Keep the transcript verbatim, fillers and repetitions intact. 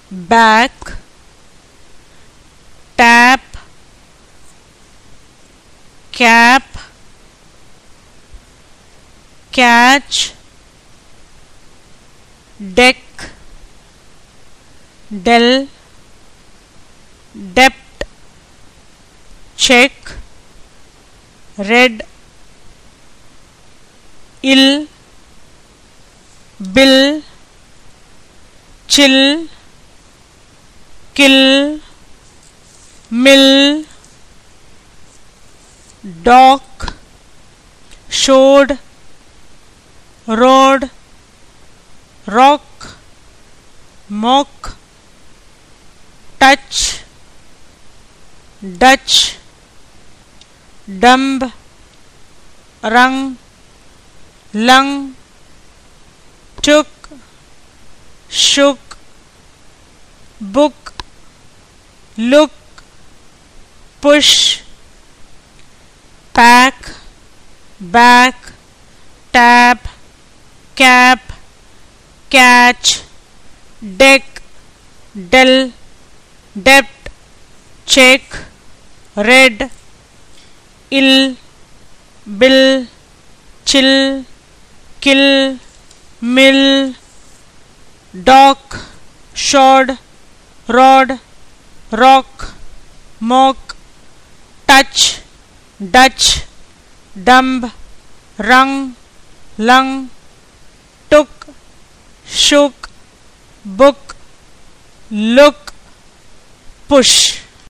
back, tap, cap, catch, deck, del, depth, check, red, ill, bill, chill, kill, mill, dock, showed, road, rock, mock, touch, Dutch, dumb, rung, lung, took, shook, book, look, push, pack, back, tap, cap, catch, deck, del, depth, check, red, ill, bill, chill, kill, mill, dock, shod, rod, rock, mock, touch, Dutch, dumb, rung, lung, took, shook, book, look, push.